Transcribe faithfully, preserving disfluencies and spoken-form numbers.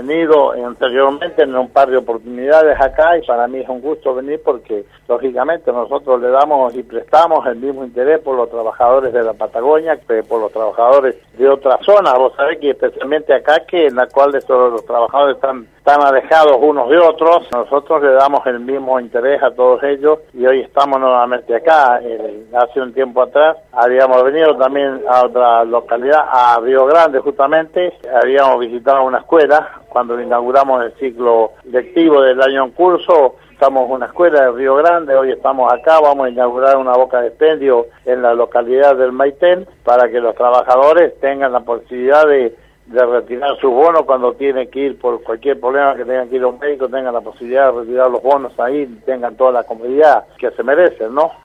venido anteriormente en un par de oportunidades acá y para mí es un gusto venir porque lógicamente nosotros le damos y prestamos el mismo interés por los trabajadores de la Patagonia que por los trabajadores de otras zonas. Vos sabés que especialmente acá, que en la cual de todos los trabajadores están tan alejados unos de otros, nosotros le damos el mismo interés a todos ellos y hoy estamos nuevamente acá. Eh, hace un tiempo atrás habíamos venido también a otra localidad, a Río Grande justamente, habíamos visitado una escuela cuando inauguramos el ciclo lectivo del año en curso. Estamos en una escuela de Río Grande, hoy estamos acá, vamos a inaugurar una boca de expendio en la localidad del Maitén para que los trabajadores tengan la posibilidad de de retirar sus bonos cuando tienen que ir por cualquier problema, que tengan que ir a un médico, tengan la posibilidad de retirar los bonos ahí, tengan toda la comodidad que se merecen, ¿no?